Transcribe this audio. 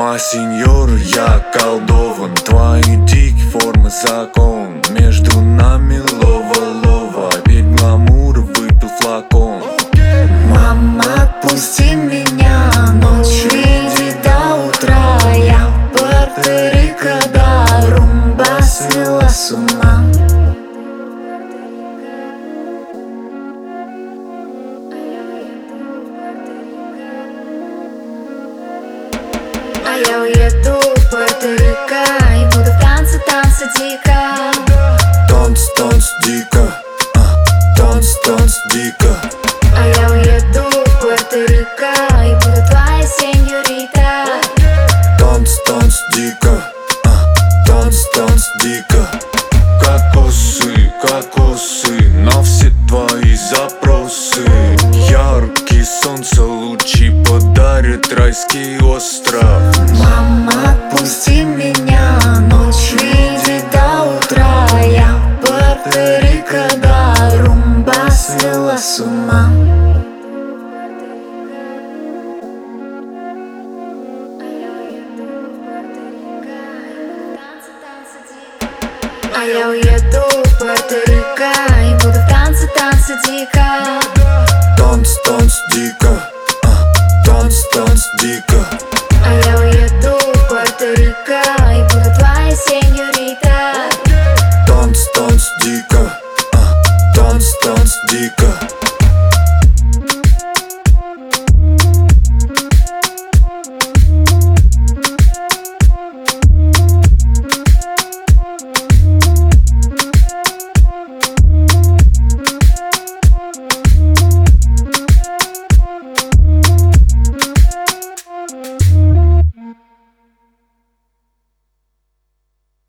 Моя сеньора, я околдован. Твои дикие формы закон. Между нами лова-лова. Опять гламура, выпил флакон. Мама, отпусти меня, ночь видит до утра. Я Пуэрто-Рико, да, румба свела с ума. А я уеду в Пуэрто-Рико и буду в танце, танцы дико. Танцы, танцы дико, танцы, танцы дико. А я уеду в Пуэрто-Рико и буду твоя сеньорита. Танцы, танцы дико, танцы, танцы дико. Кокосы, кокосы, на все твои запросы. Яркие солнце лучи подарят райский остров. Мама, отпусти меня, ночь видит до утра. Я Пуэрто-Рико, да, румба свела с ума. А я уеду в Пуэрто-Рико и буду в танце, танцы дико. Танцы, танцы дико, танцы, танцы дико. А я уеду в Пуэрто-Рико и буду твоя сеньорита. Танцы, танцы дико, танцы, танцы.